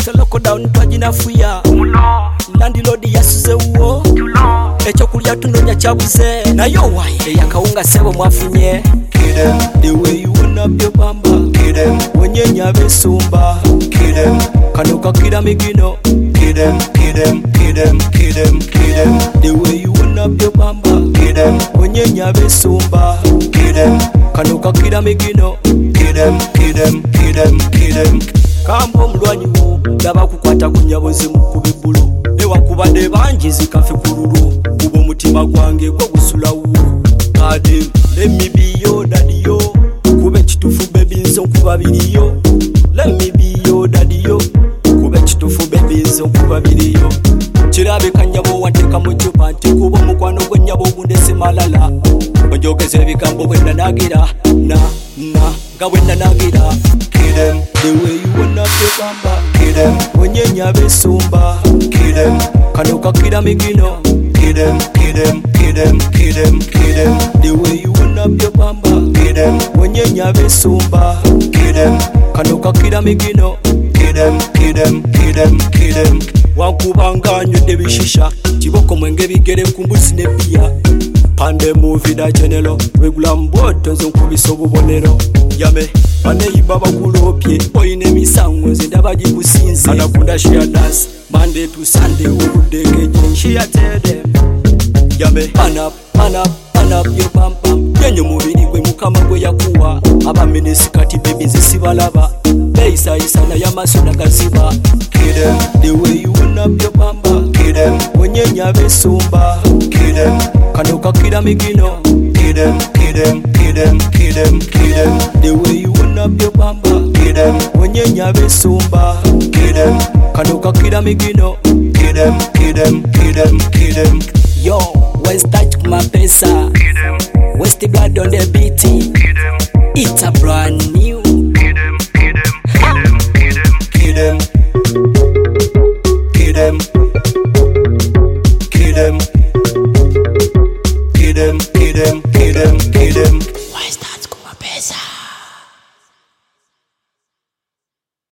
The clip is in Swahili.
Seloko down twajina fuya landlord yasuze uwo echo kulya tunonya chabuze nayo waye yakawunga sebo mwafunye the way you wanna be bamba wenyenya besumba kanoka kira migino the way you wanna be bamba wenyenya besumba kanoka kira migino kambo mulwanyi wo daba kukwata kunyaboze mukubibulu ewa kubade banjizi kafe kururu ubo mutima gwange ko gusulawo kade let me be your daddy yo kube kitufu baby nzo kubabiliyo let me be your daddy yo kube kitufu baby nzo kubabiliyo kirabe kanyabo wanteka mu chupa ntikubo mukwano gwenyabo gundese malala onjogeze bigambo bwenda nagira na gawenda nagira the way you wanna be bamba wenyenya besumba kanoka kira migino the way you wanna be bamba wenyenya besumba kanoka kira migino wankubanga nywedde bishisha kiboko mwenge bigere kumbusi ne pia pande movie da channel regular mboto nzo nkubisa obubonero yame baneyiba bakulopye oyine misango nze ndabaji kusinze anakunda share dance Monday to Sunday obudeke share tell them yame pan up yo pam pam yenyo mubiri gwe mukama gwe yakuwa aba minisikati baby nzisibalaba beisa isana yamasona gaziba the way you wanna be bamba wenyenya besumba kanoka kira migino the way you wanna be bamba wenyenya besumba kanoka kira migino yo West touch my pesa West blood on the beat it's a brand new Kid them